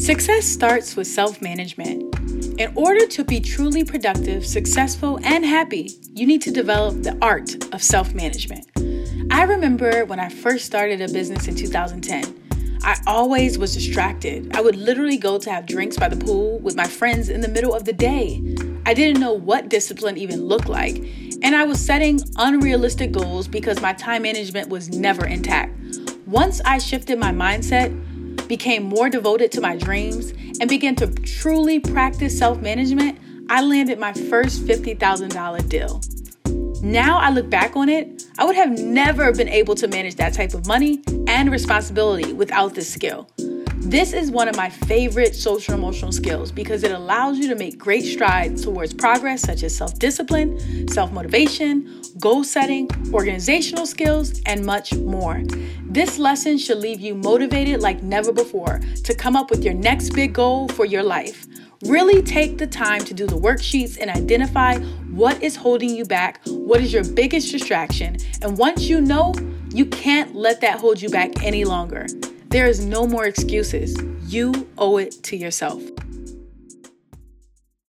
Success starts with self-management. In order to be truly productive, successful, and happy, you need to develop the art of self-management. I remember when I first started a business in 2010, I always was distracted. I would literally go to have drinks by the pool with my friends in the middle of the day. I didn't know what discipline even looked like, and I was setting unrealistic goals because my time management was never intact. Once I shifted my mindset, became more devoted to my dreams, and began to truly practice self-management, I landed my first $50,000 deal. Now I look back on it, I would have never been able to manage that type of money and responsibility without this skill. This is one of my favorite social emotional skills because it allows you to make great strides towards progress such as self-discipline, self-motivation, goal setting, organizational skills, and much more. This lesson should leave you motivated like never before to come up with your next big goal for your life. Really take the time to do the worksheets and identify what is holding you back, what is your biggest distraction, and once you know, you can't let that hold you back any longer. There is no more excuses. You owe it to yourself.